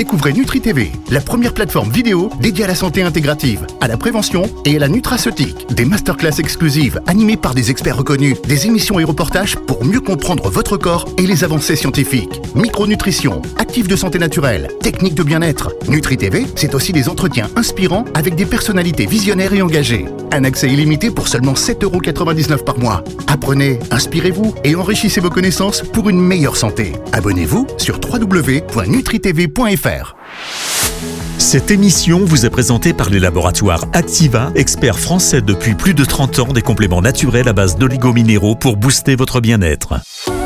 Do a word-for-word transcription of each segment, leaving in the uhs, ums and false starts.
découvrez NutriTV, la première plateforme vidéo dédiée à la santé intégrative, à la prévention et à la nutraceutique. Des masterclass exclusives animées par des experts reconnus, des émissions et reportages pour mieux comprendre votre corps et les avancées scientifiques. Micronutrition, actifs de santé naturelle, techniques de bien-être. NutriTV, c'est aussi des entretiens inspirants avec des personnalités visionnaires et engagées. Un accès illimité pour seulement sept euros quatre-vingt-dix-neuf par mois. Apprenez, inspirez-vous et enrichissez vos connaissances pour une meilleure santé. Abonnez-vous sur w w w point nutri t v point f r. Cette émission vous est présentée par les laboratoires Activa, experts français depuis plus de trente ans des compléments naturels à base d'oligominéraux pour booster votre bien-être.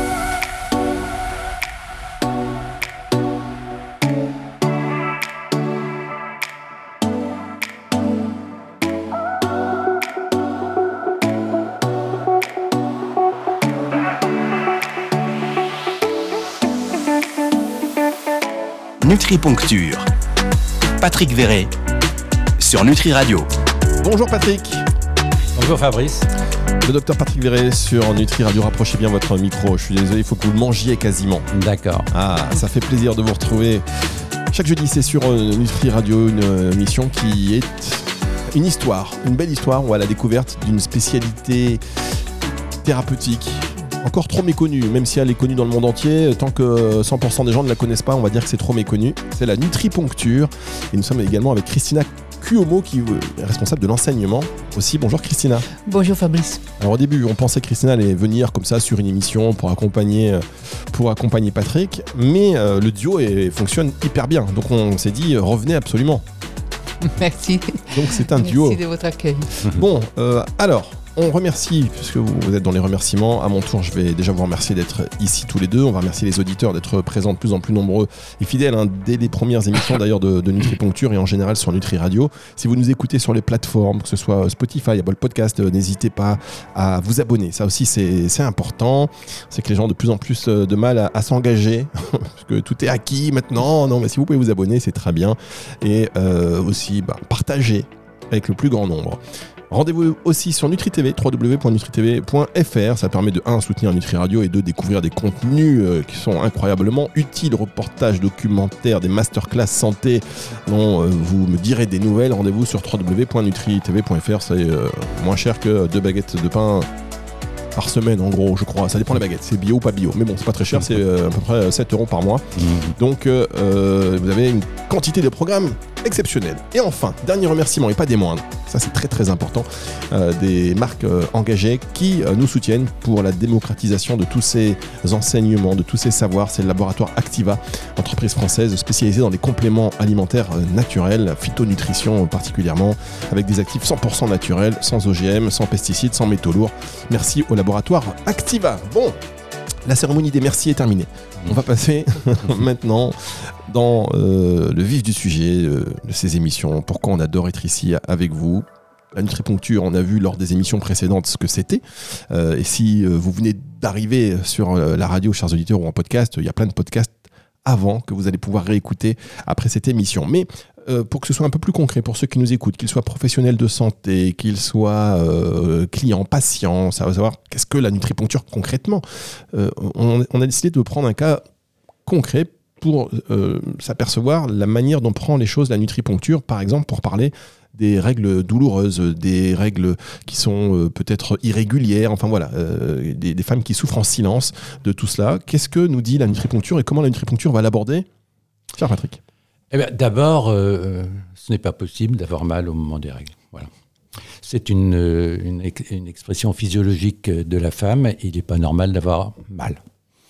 Nutriponcture. Patrick Verret sur Nutri Radio. Bonjour Patrick. Bonjour Fabrice. Le docteur Patrick Verret sur Nutri Radio. Rapprochez bien votre micro. Je suis désolé, il faut que vous le mangiez quasiment. D'accord. Ah, ça fait plaisir de vous retrouver. Chaque jeudi, c'est sur Nutri Radio, une émission qui est une histoire, une belle histoire où à la découverte d'une spécialité thérapeutique encore trop méconnue, même si elle est connue dans le monde entier, tant que cent pour cent des gens ne la connaissent pas, on va dire que c'est trop méconnu. C'est la nutriponcture. Et nous sommes également avec Christina Cuomo, qui est responsable de l'enseignement aussi. Bonjour Christina. Bonjour Fabrice. Alors au début, on pensait que Christina allait venir comme ça sur une émission pour accompagner, pour accompagner Patrick, mais euh, le duo est, fonctionne hyper bien. Donc on s'est dit, revenez absolument. Merci. Donc c'est un duo. Merci de votre accueil. Bon, euh, alors... On remercie, puisque vous êtes dans les remerciements. À mon tour, je vais déjà vous remercier d'être ici tous les deux. On va remercier les auditeurs d'être présents de plus en plus nombreux et fidèles hein, dès les premières émissions d'ailleurs de, de Nutriponcture et en général sur Nutri Radio. Si vous nous écoutez sur les plateformes, que ce soit Spotify, Apple Podcast, euh, n'hésitez pas à vous abonner. Ça aussi, c'est, c'est important. C'est que les gens ont de plus en plus de mal à, à s'engager parce que tout est acquis maintenant. Non, mais si vous pouvez vous abonner, c'est très bien. Et euh, aussi, bah, partager avec le plus grand nombre. Rendez-vous aussi sur NutriTV, w w w point nutri t v point f r. Ça permet de un soutenir Nutri Radio et de découvrir des contenus euh, qui sont incroyablement utiles. Reportages, documentaires, des masterclass santé dont euh, vous me direz des nouvelles. Rendez-vous sur w w w point nutri t v point f r. C'est euh, moins cher que deux baguettes de pain par semaine en gros, je crois. Ça dépend des baguettes, c'est bio ou pas bio. Mais bon, c'est pas très cher, c'est euh, à peu près sept euros par mois. Mmh. Donc euh, euh, vous avez une quantité de programmes exceptionnels. Et enfin, dernier remerciement et pas des moindres, ça c'est très très important, euh, des marques euh, engagées qui euh, nous soutiennent pour la démocratisation de tous ces enseignements, de tous ces savoirs. C'est le laboratoire Activa, entreprise française spécialisée dans les compléments alimentaires euh, naturels, phytonutrition particulièrement, avec des actifs cent pour cent naturels, sans O G M, sans pesticides, sans métaux lourds. Merci au laboratoire Activa. Bon, la cérémonie des merci est terminée. On va passer maintenant dans euh, le vif du sujet euh, de ces émissions. Pourquoi on adore être ici avec vous. La nutriponcture, on a vu lors des émissions précédentes ce que c'était. Euh, et si euh, vous venez d'arriver sur euh, la radio, chers auditeurs, ou en podcast, il y a plein de podcasts avant que vous allez pouvoir réécouter après cette émission. Mais euh, pour que ce soit un peu plus concret, pour ceux qui nous écoutent, qu'ils soient professionnels de santé, qu'ils soient euh, clients, patients, ça va savoir qu'est-ce que la nutriponcture concrètement. Euh, on, on a décidé de prendre un cas concret pour euh, s'apercevoir la manière dont prend les choses la nutriponcture, par exemple pour parler des règles douloureuses, des règles qui sont euh, peut-être irrégulières, enfin voilà, euh, des, des femmes qui souffrent en silence de tout cela. Qu'est-ce que nous dit la nutriponcture et comment la nutriponcture va l'aborder ? Cher Patrick. Eh bien, d'abord, euh, ce n'est pas possible d'avoir mal au moment des règles. Voilà. C'est une, une, une expression physiologique de la femme. Il n'est pas normal d'avoir mal.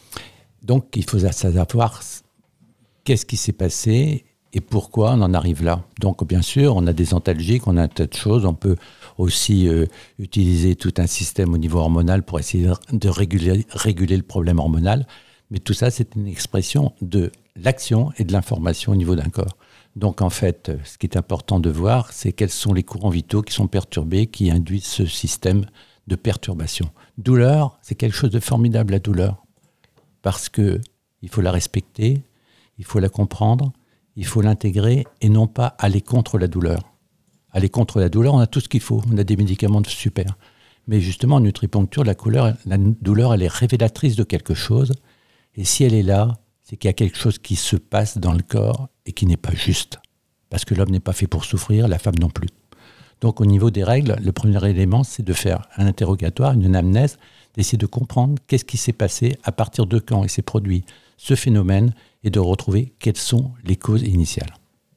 Donc, il faut savoir qu'est-ce qui s'est passé et pourquoi on en arrive là. Donc, bien sûr, on a des antalgiques, on a un tas de choses. On peut aussi euh, utiliser tout un système au niveau hormonal pour essayer de réguler, réguler le problème hormonal. Mais tout ça, c'est une expression de l'action et de l'information au niveau d'un corps. Donc, en fait, ce qui est important de voir, c'est quels sont les courants vitaux qui sont perturbés, qui induisent ce système de perturbation. Douleur, c'est quelque chose de formidable, la douleur. Parce qu'il faut la respecter, il faut la comprendre, il faut l'intégrer et non pas aller contre la douleur. Aller contre la douleur, on a tout ce qu'il faut, on a des médicaments de super. Mais justement, en nutriponcture, la, couleur, la douleur, elle est révélatrice de quelque chose. Et si elle est là, c'est qu'il y a quelque chose qui se passe dans le corps et qui n'est pas juste. Parce que l'homme n'est pas fait pour souffrir, la femme non plus. Donc au niveau des règles, le premier élément, c'est de faire un interrogatoire, une anamnèse, d'essayer de comprendre qu'est-ce qui s'est passé, à partir de quand il s'est produit ce phénomène, et de retrouver quelles sont les causes initiales.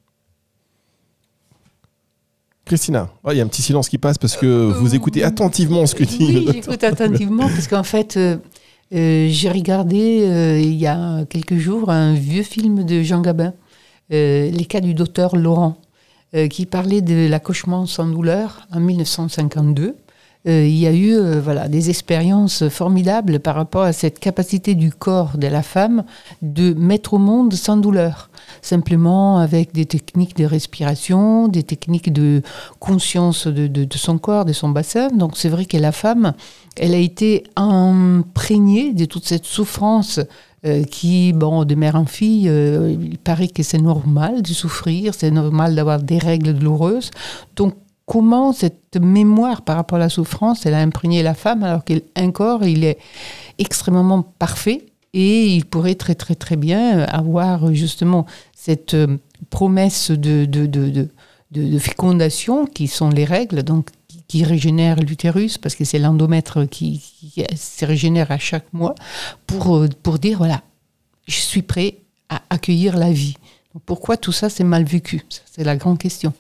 Christina, oh, il y a un petit silence qui passe parce que euh, vous écoutez attentivement ce que dit oui, le docteur. j'écoute attentivement parce qu'en fait, euh, euh, j'ai regardé euh, il y a quelques jours un vieux film de Jean Gabin, euh, Les cas du docteur Laurent, euh, qui parlait de l'accouchement sans douleur en dix-neuf cent cinquante-deux. Euh, il y a eu euh, voilà, des expériences formidables par rapport à cette capacité du corps de la femme de mettre au monde sans douleur, simplement avec des techniques de respiration, des techniques de conscience de, de, de son corps, de son bassin. Donc c'est vrai que la femme, elle a été imprégnée de toute cette souffrance euh, qui, bon, de mère en fille, euh, il paraît que c'est normal de souffrir, c'est normal d'avoir des règles douloureuses. Donc comment cette mémoire par rapport à la souffrance, elle a imprégné la femme alors qu'un corps, il est extrêmement parfait et il pourrait très très très bien avoir justement cette promesse de, de, de, de, de fécondation qui sont les règles, donc qui régénèrent l'utérus parce que c'est l'endomètre qui, qui se régénère à chaque mois pour, pour dire voilà, je suis prêt à accueillir la vie. Donc pourquoi tout ça c'est mal vécu? Ça, c'est la grande question.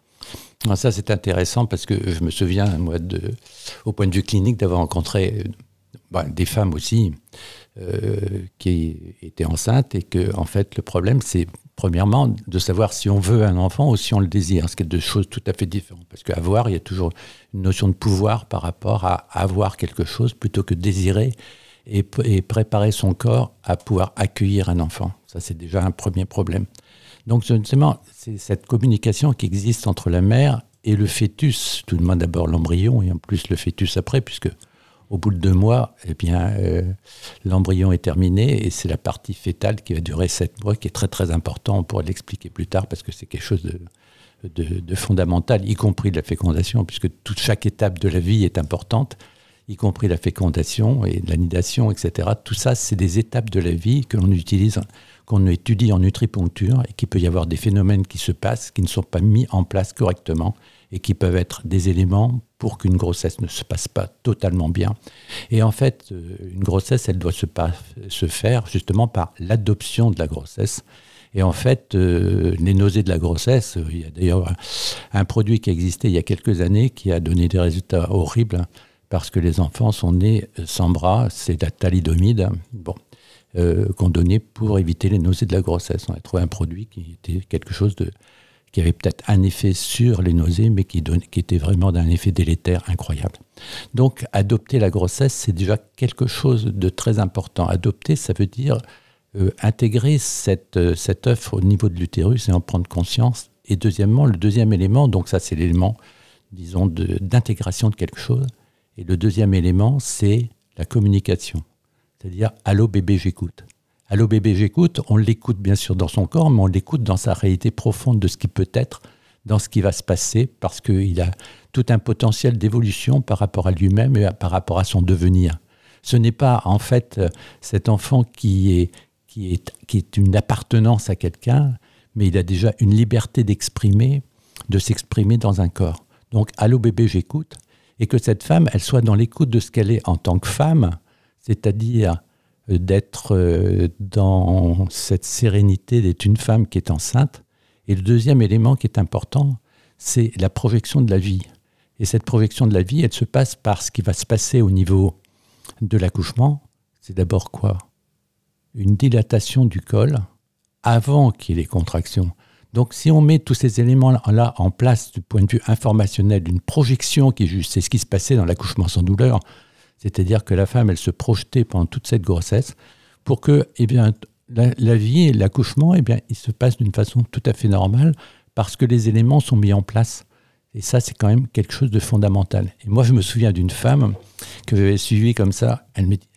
Ça, c'est intéressant parce que je me souviens, moi, de, au point de vue clinique, d'avoir rencontré bah, des femmes aussi euh, qui étaient enceintes et que, en fait, le problème, c'est premièrement de savoir si on veut un enfant ou si on le désire, ce qui est deux choses tout à fait différentes. Parce qu'avoir, il y a toujours une notion de pouvoir par rapport à avoir quelque chose plutôt que désirer et, et préparer son corps à pouvoir accueillir un enfant. Ça, c'est déjà un premier problème. Donc, justement, c'est cette communication qui existe entre la mère et le fœtus, tout de même d'abord l'embryon et en plus le fœtus après, puisque au bout de deux mois, eh bien, euh, l'embryon est terminé et c'est la partie fœtale qui va durer sept mois, qui est très très important. On pourra l'expliquer plus tard parce que c'est quelque chose de, de, de fondamental, y compris de la fécondation, puisque toute, chaque étape de la vie est importante, y compris la fécondation et l'anidation, et cetera. Tout ça, c'est des étapes de la vie que l'on utilise, qu'on étudie en nutripuncture et qu'il peut y avoir des phénomènes qui se passent, qui ne sont pas mis en place correctement et qui peuvent être des éléments pour qu'une grossesse ne se passe pas totalement bien. Et en fait, une grossesse, elle doit se, pas, se faire justement par l'adoption de la grossesse. Et en fait, euh, les nausées de la grossesse, il y a d'ailleurs un, un produit qui a existé il y a quelques années qui a donné des résultats horribles parce que les enfants sont nés sans bras, c'est la thalidomide. Bon. Euh, qu'on donnait pour éviter les nausées de la grossesse. On a trouvé un produit qui était quelque chose de, qui avait peut-être un effet sur les nausées, mais qui, donne, qui était vraiment d'un effet délétère incroyable. Donc, adopter la grossesse, c'est déjà quelque chose de très important. Adopter, ça veut dire euh, intégrer cette, euh, cette œuf au niveau de l'utérus et en prendre conscience. Et deuxièmement, le deuxième élément, donc ça, c'est l'élément, disons, de, d'intégration de quelque chose. Et le deuxième élément, c'est la communication. C'est-à-dire, allô bébé, j'écoute. Allô bébé, j'écoute, on l'écoute bien sûr dans son corps, mais on l'écoute dans sa réalité profonde de ce qui peut être, dans ce qui va se passer, parce qu'il a tout un potentiel d'évolution par rapport à lui-même et par rapport à son devenir. Ce n'est pas en fait cet enfant qui est, qui est, qui est une appartenance à quelqu'un, mais il a déjà une liberté d'exprimer, de s'exprimer dans un corps. Donc, allô bébé, j'écoute, et que cette femme, elle soit dans l'écoute de ce qu'elle est en tant que femme, c'est-à-dire d'être dans cette sérénité d'être une femme qui est enceinte. Et le deuxième élément qui est important, c'est la projection de la vie. Et cette projection de la vie, elle se passe par ce qui va se passer au niveau de l'accouchement. C'est d'abord quoi? Une dilatation du col avant qu'il y ait les contractions. Donc si on met tous ces éléments-là en place du point de vue informationnel, d'une projection qui est juste, c'est ce qui se passait dans l'accouchement sans douleur, c'est-à-dire que la femme, elle se projetait pendant toute cette grossesse pour que eh bien, la, la vie et l'accouchement, eh bien, il se passe d'une façon tout à fait normale parce que les éléments sont mis en place. Et ça, c'est quand même quelque chose de fondamental. Et moi, je me souviens d'une femme que j'avais suivie comme ça. Elle me dit,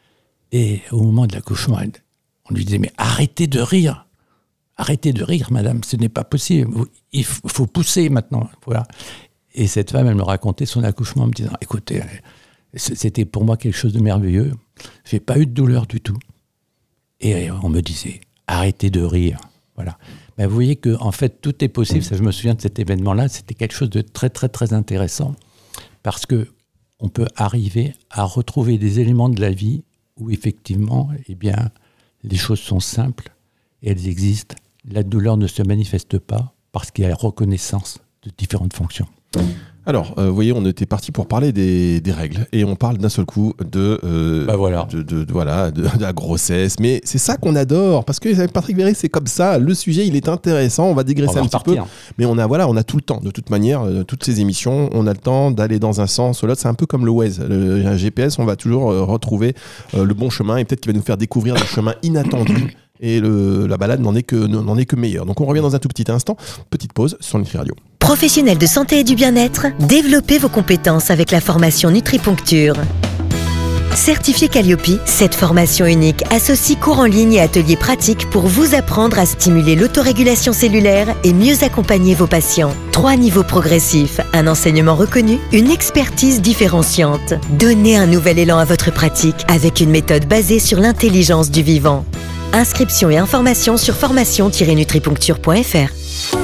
et au moment de l'accouchement, elle, on lui disait, mais arrêtez de rire. Arrêtez de rire, madame, ce n'est pas possible. Il faut pousser maintenant. Voilà. Et cette femme, elle me racontait son accouchement en me disant, écoutez, c'était pour moi quelque chose de merveilleux. Je n'ai pas eu de douleur du tout. Et on me disait, arrêtez de rire. Voilà. Mais vous voyez que en fait, tout est possible. Ça, je me souviens de cet événement-là. C'était quelque chose de très, très, très intéressant. Parce qu'on peut arriver à retrouver des éléments de la vie où effectivement, eh bien, les choses sont simples et elles existent. La douleur ne se manifeste pas parce qu'il y a reconnaissance de différentes fonctions. Alors, euh, vous voyez, on était parti pour parler des, des règles et on parle d'un seul coup de, euh, bah voilà. de, de, de, voilà, de, de la grossesse. Mais c'est ça qu'on adore parce que avec Patrick Véret, c'est comme ça. Le sujet, il est intéressant. On va dégraisser on va un repartir. petit peu. Mais on a, voilà, on a tout le temps. De toute manière, euh, toutes ces émissions, on a le temps d'aller dans un sens ou l'autre. C'est un peu comme le Waze. Le, un G P S, on va toujours euh, retrouver euh, le bon chemin et peut-être qu'il va nous faire découvrir des chemins inattendus. Et le, la balade n'en est, que, n'en est que meilleure. Donc on revient dans un tout petit instant. Petite pause sur Nutri Radio. Professionnels de santé et du bien-être, développez vos compétences avec la formation Nutriponcture. Certifié Calliope, cette formation unique associe cours en ligne et ateliers pratiques pour vous apprendre à stimuler l'autorégulation cellulaire et mieux accompagner vos patients. Trois niveaux progressifs, un enseignement reconnu, une expertise différenciante. Donnez un nouvel élan à votre pratique avec une méthode basée sur l'intelligence du vivant. Inscription et informations sur formation tiret nutriponcture point f r.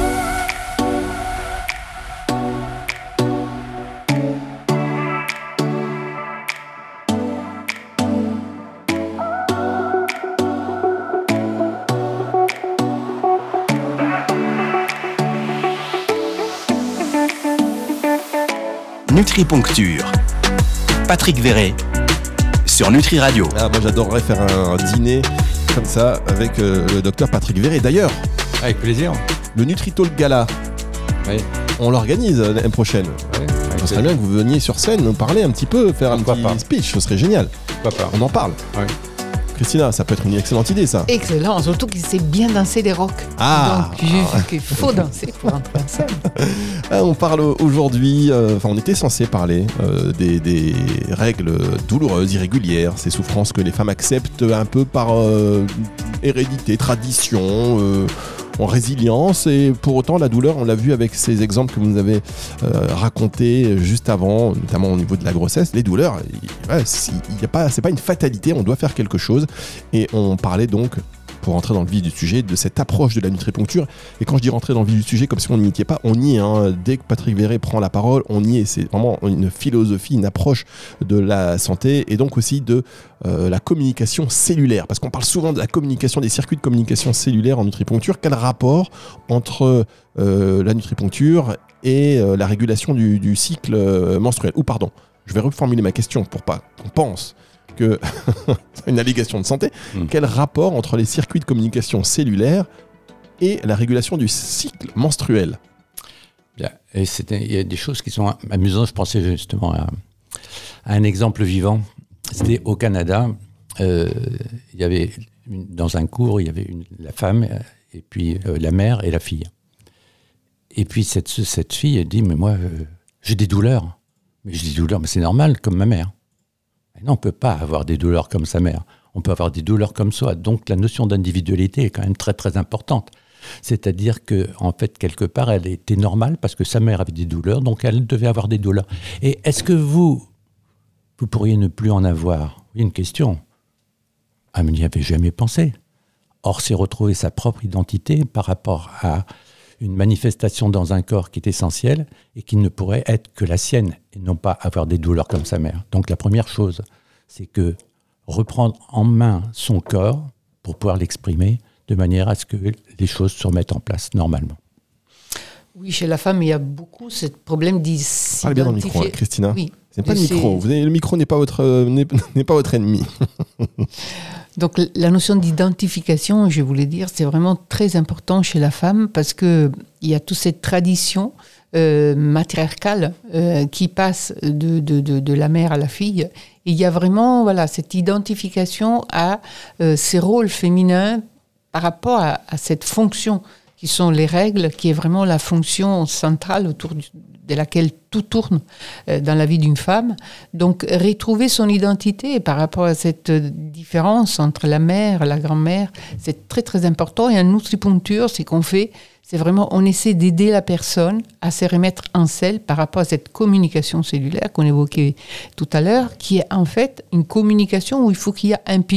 Nutriponcture. Patrick Véret sur Nutri Radio. Ah, moi j'adorerais faire un dîner comme ça avec euh, le docteur Patrick Véret. D'ailleurs, avec plaisir. Le Nutri-Talk Gala, oui. On l'organise l'année prochaine. Oui, ce serait bien que vous veniez sur scène, nous parler un petit peu, faire Pourquoi un petit pas. speech, ce serait génial. Pourquoi pas. On en parle. Oui. Christina, ça peut être une excellente idée, ça. Excellent, surtout qu'il sait bien danser les rock. Ah. Donc j'ai vu qu'il faut danser pour entrer en scène. Ah, on parle aujourd'hui, euh, enfin on était censé parler euh, des, des règles douloureuses, irrégulières, ces souffrances que les femmes acceptent un peu par euh, hérédité, tradition, euh, en résilience, et pour autant la douleur, on l'a vu avec ces exemples que vous nous avez euh, racontés juste avant, notamment au niveau de la grossesse, les douleurs, il, ouais, il y a pas, c'est pas une fatalité, on doit faire quelque chose, et on parlait donc, pour rentrer dans le vif du sujet, de cette approche de la nutriponcture. Et quand je dis rentrer dans le vif du sujet, comme si on n'y était pas, on y est. Hein. Dès que Patrick Véret prend la parole, on y est. C'est vraiment une philosophie, une approche de la santé et donc aussi de euh, la communication cellulaire. Parce qu'on parle souvent de la communication, des circuits de communication cellulaire en nutriponcture. Quel rapport entre euh, la nutriponcture et euh, la régulation du, du cycle euh, menstruel ? Ou pardon, je vais reformuler ma question pour pas qu'on pense que c'est une allégation de santé. Mmh. Quel rapport entre les circuits de communication cellulaire et la régulation du cycle menstruel ? Bien. Et il y a des choses qui sont amusantes. Je pensais justement à, à un exemple vivant. C'était au Canada. Euh, il y avait une, dans un cours, il y avait une, la femme et puis euh, la mère et la fille. Et puis cette, cette fille elle dit, mais moi, euh, j'ai des douleurs. Mais j'ai des douleurs, mais c'est normal, comme ma mère. Non, on ne peut pas avoir des douleurs comme sa mère. On peut avoir des douleurs comme soi. Donc, la notion d'individualité est quand même très, très importante. C'est-à-dire que, en fait, quelque part, elle était normale parce que sa mère avait des douleurs, donc elle devait avoir des douleurs. Et est-ce que vous, vous pourriez ne plus en avoir ? Il y a une question. Ah, mais n'y avait jamais pensé. Or, c'est retrouver sa propre identité par rapport à une manifestation dans un corps qui est essentielle et qui ne pourrait être que la sienne et non pas avoir des douleurs comme sa mère. Donc la première chose, c'est que reprendre en main son corps pour pouvoir l'exprimer de manière à ce que les choses se remettent en place normalement. Oui, chez la femme, il y a beaucoup ce problème d'identifier. Parlez bien dans le micro, hein, Christina. Oui. C'est pas le micro. Vous avez, le micro n'est pas votre, euh, n'est, n'est pas votre ennemi. Donc la notion d'identification, je voulais dire, c'est vraiment très important chez la femme parce que il y a toute cette tradition euh, matriarcale euh, qui passe de, de, de, de la mère à la fille. Et il y a vraiment voilà, cette identification à euh, ces rôles féminins par rapport à, à cette fonction qui sont les règles, qui est vraiment la fonction centrale autour du, de laquelle tout tourne euh, dans la vie d'une femme. Donc, retrouver son identité par rapport à cette différence entre la mère et la grand-mère, c'est très, très important. Et en nutriponcture, c'est qu'on fait, c'est vraiment, on essaie d'aider la personne à se remettre en selle par rapport à cette communication cellulaire qu'on évoquait tout à l'heure, qui est en fait une communication où il faut qu'il y ait un pilote.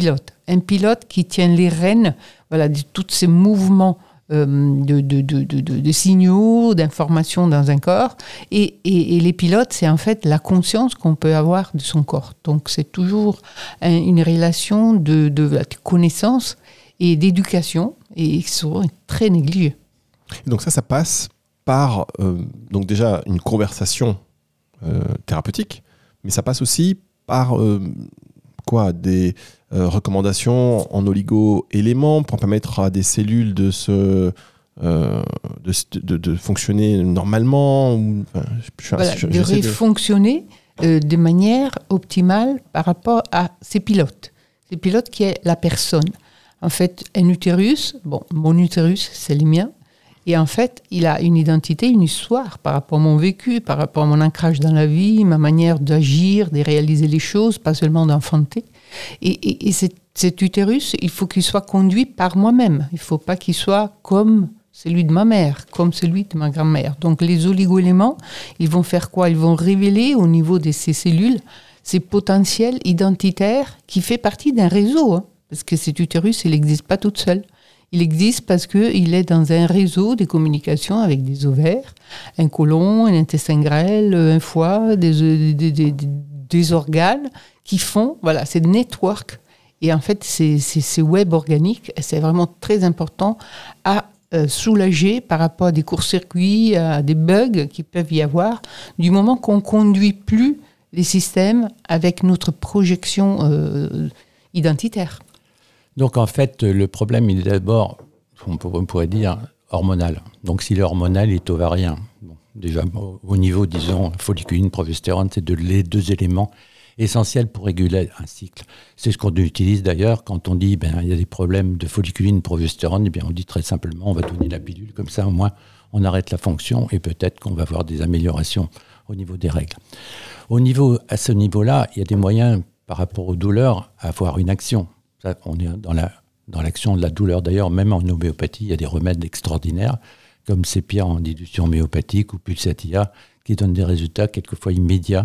un pilote qui tient les rênes, voilà, de tous ces mouvements euh, de, de, de, de, de, de signaux, d'informations dans un corps. Et, et, et les pilotes, c'est en fait la conscience qu'on peut avoir de son corps. Donc c'est toujours un, une relation de, de, de connaissance et d'éducation, et souvent très négligée. Donc ça, ça passe par euh, donc déjà une conversation euh, thérapeutique, mais ça passe aussi par euh, quoi, des euh, recommandations en oligo-éléments pour permettre à des cellules de se euh, de, de, de fonctionner normalement, ou, enfin, je, voilà, je, de refonctionner de... Euh, de manière optimale par rapport à ces pilotes. Ces pilotes qui est la personne. En fait, un utérus, bon, mon utérus, c'est le mien. Et en fait, il a une identité, une histoire par rapport à mon vécu, par rapport à mon ancrage dans la vie, ma manière d'agir, de réaliser les choses, pas seulement d'enfanter. Et, et, et cet, cet utérus, il faut qu'il soit conduit par moi-même. Il ne faut pas qu'il soit comme celui de ma mère, comme celui de ma grand-mère. Donc les oligo-éléments, ils vont faire quoi? Ils vont révéler au niveau de ces cellules ces potentiels identitaires qui fait partie d'un réseau. Hein, parce que cet utérus, il n'existe pas tout seul. Il existe parce qu'il est dans un réseau de communication avec des ovaires, un côlon, un intestin grêle, un foie, des, des, des, des organes qui font, voilà, c'est des networks. Et en fait, ces, ces, ces web organiques, c'est vraiment très important à euh, soulager par rapport à des courts-circuits, à des bugs qui peuvent y avoir, du moment qu'on ne conduit plus les systèmes avec notre projection euh, identitaire. Donc en fait, le problème, il est d'abord, on pourrait dire, hormonal. Donc si l'hormonal est ovarien, bon, déjà au niveau, disons, folliculine, progestérone, c'est de, les deux éléments essentiels pour réguler un cycle. C'est ce qu'on utilise d'ailleurs quand on dit ben il y a des problèmes de folliculine, progestérone, et bien on dit très simplement on va donner la pilule, comme ça au moins on arrête la fonction et peut-être qu'on va avoir des améliorations au niveau des règles. Au niveau, à ce niveau-là, il y a des moyens par rapport aux douleurs à avoir une action. Ça, on est dans, la, dans l'action de la douleur. D'ailleurs, même en homéopathie, il y a des remèdes extraordinaires, comme Sépia en dilution homéopathique ou Pulsatia, qui donnent des résultats quelquefois immédiats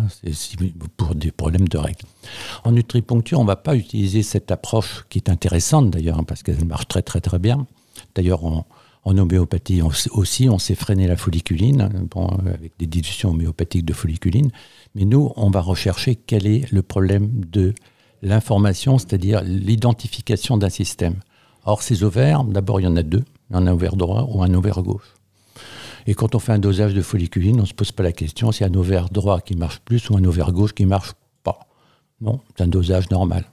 pour des problèmes de règles. En nutriponcture, on ne va pas utiliser cette approche qui est intéressante d'ailleurs, parce qu'elle marche très très très bien. D'ailleurs, en, en homéopathie on, aussi, on sait freiner la folliculine, bon, avec des dilutions homéopathiques de folliculine. Mais nous, on va rechercher quel est le problème de l'information, c'est-à-dire l'identification d'un système. Or, ces ovaires, d'abord, il y en a deux. Il y en a un ovaire droit ou un ovaire gauche. Et quand on fait un dosage de folliculine, on ne se pose pas la question si un ovaire droit qui marche plus ou un ovaire gauche qui ne marche pas. Non, c'est un dosage normal.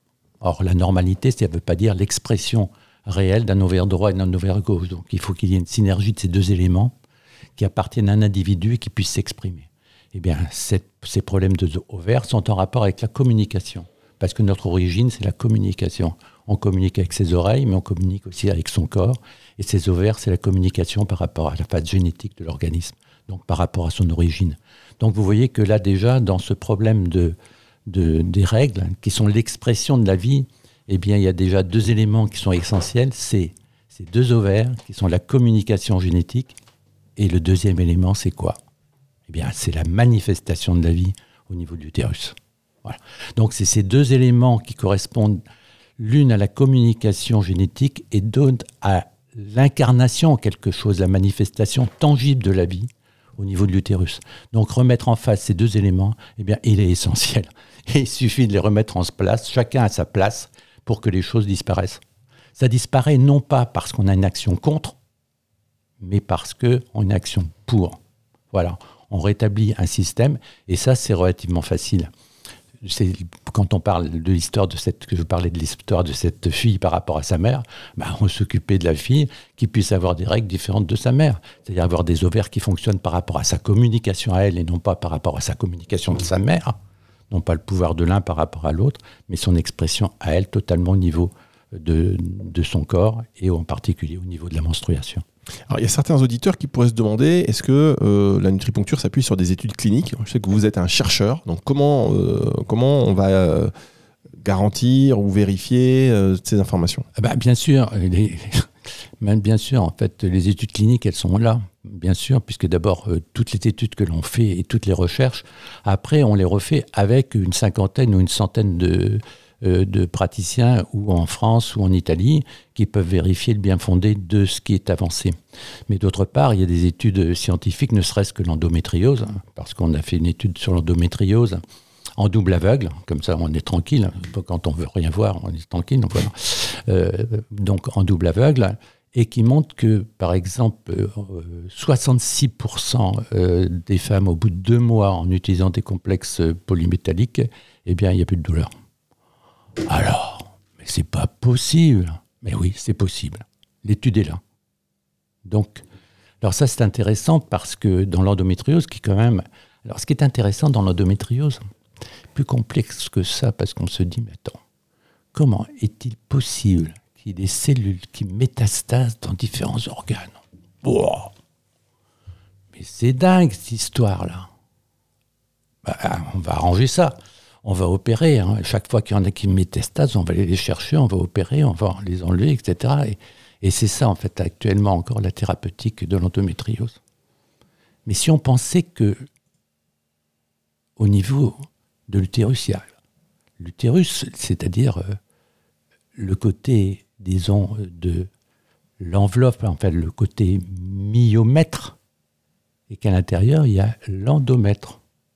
Or, la normalité, ça ne veut pas dire l'expression réelle d'un ovaire droit et d'un ovaire gauche. Donc, il faut qu'il y ait une synergie de ces deux éléments qui appartiennent à un individu et qui puissent s'exprimer. Eh bien, cette, ces problèmes d'ovaires sont en rapport avec la communication. Parce que notre origine, c'est la communication. On communique avec ses oreilles, mais on communique aussi avec son corps. Et ses ovaires, c'est la communication par rapport à la phase génétique de l'organisme, donc par rapport à son origine. Donc vous voyez que là déjà, dans ce problème de, de, des règles, qui sont l'expression de la vie, eh bien, il y a déjà deux éléments qui sont essentiels. C'est ces deux ovaires qui sont la communication génétique. Et le deuxième élément, c'est quoi? Eh bien, c'est la manifestation de la vie au niveau de l'utérus. Voilà. Donc, c'est ces deux éléments qui correspondent l'une à la communication génétique et l'autre à l'incarnation en quelque chose, la manifestation tangible de la vie au niveau de l'utérus. Donc, remettre en face ces deux éléments, eh bien, il est essentiel. Et il suffit de les remettre en place, chacun à sa place, pour que les choses disparaissent. Ça disparaît non pas parce qu'on a une action contre, mais parce qu'on a une action pour. Voilà, on rétablit un système, et ça, c'est relativement facile. C'est, quand on parle de l'histoire de cette, que je parlais de l'histoire de cette fille par rapport à sa mère, bah on s'occupait de la fille qui puisse avoir des règles différentes de sa mère. C'est-à-dire avoir des ovaires qui fonctionnent par rapport à sa communication à elle et non pas par rapport à sa communication de sa mère. Non pas le pouvoir de l'un par rapport à l'autre, mais son expression à elle totalement au niveau de, de son corps et en particulier au niveau de la menstruation. Alors, il y a certains auditeurs qui pourraient se demander, est-ce que euh, la nutriponcture s'appuie sur des études cliniques? Je sais que vous êtes un chercheur, donc comment, euh, comment on va euh, garantir ou vérifier euh, ces informations? Ah bah, bien sûr, les, même bien sûr, en fait, les études cliniques, elles sont là, bien sûr, puisque d'abord, euh, toutes les études que l'on fait et toutes les recherches, après, on les refait avec une cinquantaine ou une centaine de, euh, de praticiens ou en France ou en Italie qui peuvent vérifier le bien fondé de ce qui est avancé. Mais d'autre part, il y a des études scientifiques, ne serait-ce que l'endométriose, parce qu'on a fait une étude sur l'endométriose en double aveugle, comme ça on est tranquille, quand on veut rien voir, on est tranquille. Donc, voilà. euh, donc en double aveugle, et qui montre que, par exemple, euh, soixante-six pour cent euh, des femmes, au bout de deux mois, en utilisant des complexes polymétalliques, eh bien, il n'y a plus de douleur. Alors, mais c'est pas possible. Mais oui, c'est possible. L'étude est là. Donc, alors ça, c'est intéressant parce que dans l'endométriose, qui quand même... Alors, ce qui est intéressant dans l'endométriose, plus complexe que ça, parce qu'on se dit, mais attends, comment est-il possible qu'il y ait des cellules qui métastasent dans différents organes? Wow. Mais c'est dingue, cette histoire-là. Bah, on va arranger ça. On va opérer. Hein. Chaque fois qu'il y en a qui métastasent, on va aller les chercher, on va opérer, on va les enlever, et cetera. Et, et c'est ça, en fait, actuellement encore la thérapeutique de l'endométriose. Mais si on pensait que, au niveau de l'utérus, il y a l'utérus, c'est-à-dire euh, le côté, disons, de l'enveloppe, en fait, le côté myomètre, et qu'à l'intérieur, il y a l'endomètre.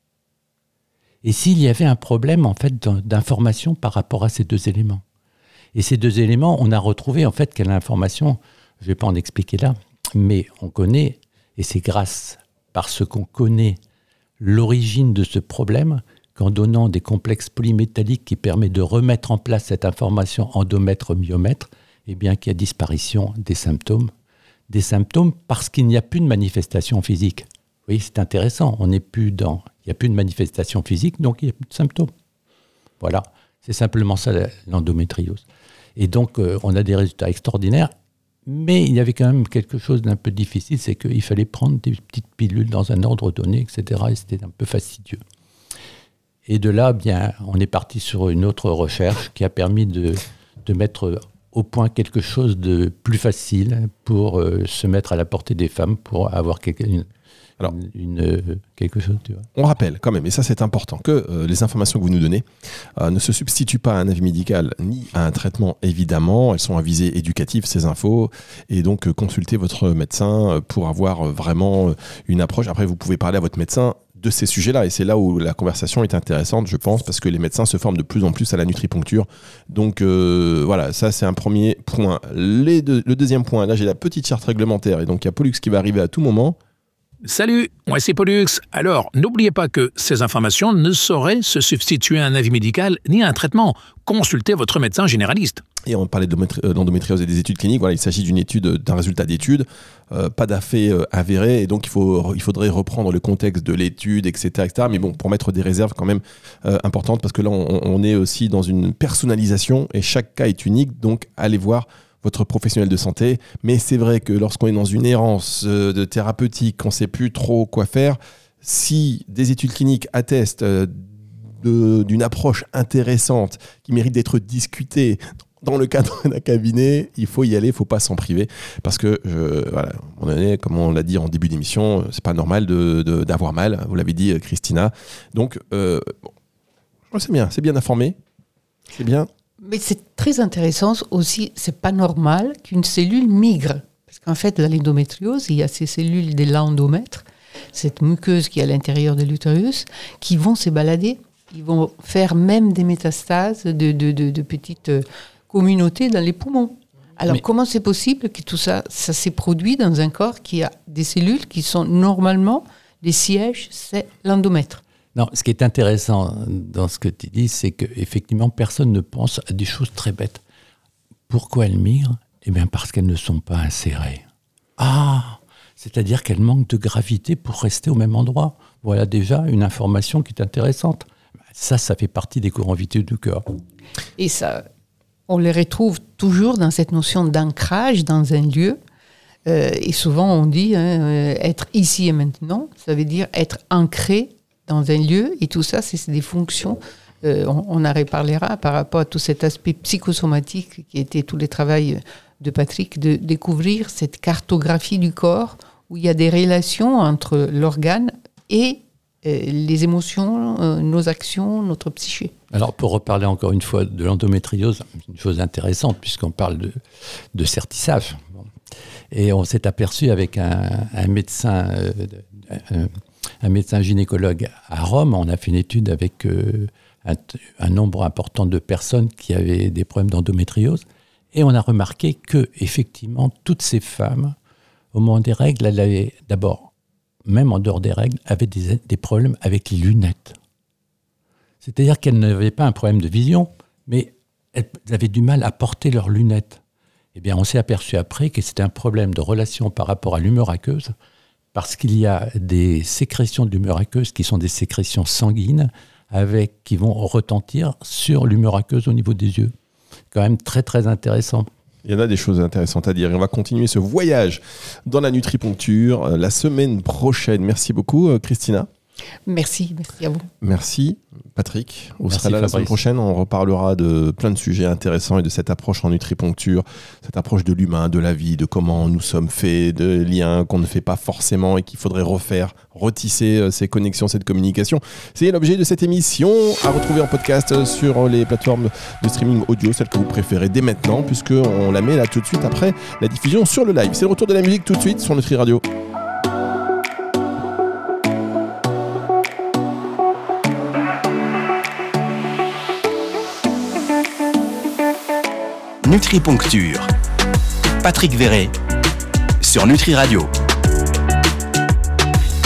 Et s'il y avait un problème, en fait, d'information par rapport à ces deux éléments. Et ces deux éléments, on a retrouvé, en fait, quelle information, je ne vais pas en expliquer là, mais on connaît, et c'est grâce, parce qu'on connaît l'origine de ce problème, qu'en donnant des complexes polymétalliques qui permettent de remettre en place cette information endomètre-myomètre, eh bien qu'il y a disparition des symptômes. Des symptômes parce qu'il n'y a plus de manifestation physique. Oui, c'est intéressant, on n'est plus dans... Il n'y a plus de manifestation physique, donc il n'y a plus de symptômes. Voilà, c'est simplement ça l'endométriose. Et donc, euh, on a des résultats extraordinaires, mais il y avait quand même quelque chose d'un peu difficile, c'est qu'il fallait prendre des petites pilules dans un ordre donné, et cetera. Et c'était un peu fastidieux. Et de là, bien, on est parti sur une autre recherche qui a permis de, de mettre au point quelque chose de plus facile pour euh, se mettre à la portée des femmes, pour avoir quelque, une, Alors, une, une, quelque chose. Tu vois. On rappelle quand même, et ça c'est important, que euh, les informations que vous nous donnez euh, ne se substituent pas à un avis médical ni à un traitement, évidemment. Elles sont à visée éducative, ces infos, et donc euh, consultez votre médecin pour avoir euh, vraiment une approche. Après, vous pouvez parler à votre médecin de ces sujets-là, et c'est là où la conversation est intéressante, je pense, parce que les médecins se forment de plus en plus à la nutriponcture. Donc euh, voilà, ça c'est un premier point. Les deux, le deuxième point, là j'ai la petite charte réglementaire, et donc il y a Pollux qui va arriver à tout moment. Salut, moi c'est Pollux. Alors, n'oubliez pas que ces informations ne sauraient se substituer à un avis médical ni à un traitement. Consultez votre médecin généraliste. Et on parlait de l'endométriose et des études cliniques. Voilà, il s'agit d'une étude, d'un résultat d'étude, euh, pas d'affaires euh, avéré, et donc il, faut, il faudrait reprendre le contexte de l'étude, et cetera, et cetera. Mais bon, pour mettre des réserves quand même euh, importantes, parce que là, on, on est aussi dans une personnalisation, et chaque cas est unique, donc allez voir votre professionnel de santé. Mais c'est vrai que lorsqu'on est dans une errance euh, de thérapeutique, qu'on ne sait plus trop quoi faire, si des études cliniques attestent euh, de, d'une approche intéressante qui mérite d'être discutée dans le cadre d'un cabinet, il faut y aller, il ne faut pas s'en priver. Parce que, je, voilà, à un moment donné, comme on l'a dit en début d'émission, c'est pas normal de, de, d'avoir mal. Vous l'avez dit, Christina. Donc, euh, bon, c'est bien, c'est bien informé. C'est bien. Mais c'est très intéressant aussi, c'est pas normal qu'une cellule migre. Parce qu'en fait, dans l'endométriose, il y a ces cellules de l'endomètre, cette muqueuse qui est à l'intérieur de l'utérus, qui vont se balader. Ils vont faire même des métastases de, de, de, de petites communautés dans les poumons. Alors, Mais... comment c'est possible que tout ça, ça s'est produit dans un corps qui a des cellules qui sont normalement, les sièges, c'est l'endomètre. Non, ce qui est intéressant dans ce que tu dis, c'est qu'effectivement, personne ne pense à des choses très bêtes. Pourquoi elles migrent ? Eh bien, parce qu'elles ne sont pas insérées. Ah, c'est-à-dire qu'elles manquent de gravité pour rester au même endroit. Voilà déjà une information qui est intéressante. Ça, ça fait partie des courants vitaux du corps. Et ça, on les retrouve toujours dans cette notion d'ancrage dans un lieu. Euh, et souvent, on dit hein, euh, être ici et maintenant, ça veut dire être ancré dans un lieu, et tout ça, c'est des fonctions, euh, on, on en reparlera par rapport à tout cet aspect psychosomatique qui était tout le travail de Patrick, de découvrir cette cartographie du corps où il y a des relations entre l'organe et euh, les émotions, euh, nos actions, notre psyché. Alors, pour reparler encore une fois de l'endométriose, une chose intéressante, puisqu'on parle de, de certissage. Et on s'est aperçu avec un, un médecin, euh, un, un médecin gynécologue à Rome, on a fait une étude avec euh, un, un nombre important de personnes qui avaient des problèmes d'endométriose, et on a remarqué que, effectivement, toutes ces femmes, au moment des règles, elles avaient d'abord, même en dehors des règles, avaient des, des problèmes avec les lunettes. C'est-à-dire qu'elles n'avaient pas un problème de vision, mais elles avaient du mal à porter leurs lunettes. Eh bien, on s'est aperçu après que c'était un problème de relation par rapport à l'humeur aqueuse, parce qu'il y a des sécrétions de l'humeur aqueuse qui sont des sécrétions sanguines avec, qui vont retentir sur l'humeur aqueuse au niveau des yeux. Quand même très, très intéressant. Il y en a des choses intéressantes à dire. Et on va continuer ce voyage dans la nutriponcture la semaine prochaine. Merci beaucoup, Christina. Merci, merci à vous. Merci Patrick. On Merci sera là la Fabrice. semaine prochaine. On reparlera de plein de sujets intéressants et de cette approche en nutriponcture, cette approche de l'humain, de la vie, de comment nous sommes faits, de liens qu'on ne fait pas forcément et qu'il faudrait refaire, retisser ces connexions, cette communication. C'est l'objet de cette émission à retrouver en podcast sur les plateformes de streaming audio, celles que vous préférez dès maintenant, puisqu'on la met là tout de suite après la diffusion sur le live. C'est le retour de la musique tout de suite sur Nutri Radio. Nutriponcture. Patrick Verret sur Nutri Radio.